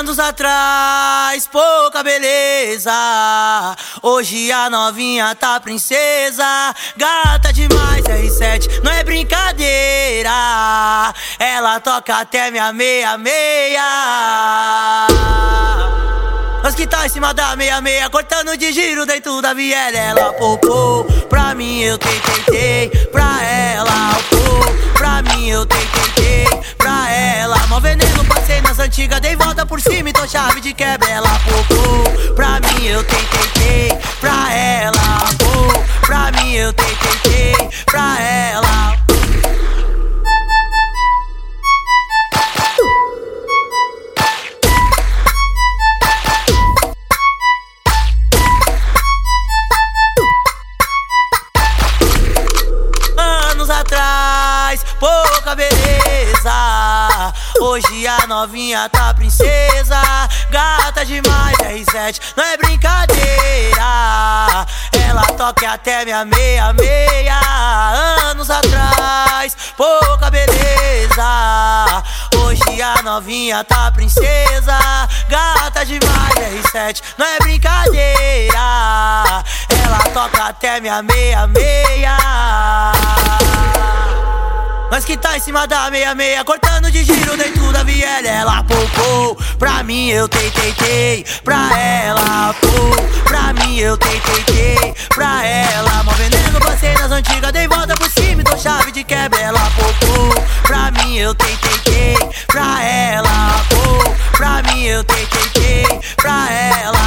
Anos atrás, pouca beleza. Hoje a novinha tá princesa. Gata demais, R7, não é brincadeira. Ela toca até minha meia-meia. Nós que tá em cima da meia-meia, cortando de giro dentro da viela. Ela popou, pra mim eu tentei, pra ela pô. Pra mim eu tentei, pra ela. Mó veneno, passei nas antigas, dei volta por cima e tô chave de quebra. Ela popou, pra mim eu tentei, pra ela pô. Pra mim eu tentei, pra ela. Atrás, pouca beleza. Hoje a novinha tá princesa. Gata demais, R7, não é brincadeira. Ela toca até minha meia-meia. Anos atrás, pouca beleza. Hoje a novinha tá princesa. Gata demais, R7, não é brincadeira. Ela toca até minha meia-meia. Nós que tá em cima da meia-meia, cortando de giro dentro da viela. Ela popou, pra mim eu tentei, pra ela pô. Pra mim eu tentei, pra ela. Mó veneno, passei nas antigas, dei volta por cima e tô chave de quebra. Ela popou, pra mim eu tentei, pra ela pô. Pra mim eu tentei, pra ela.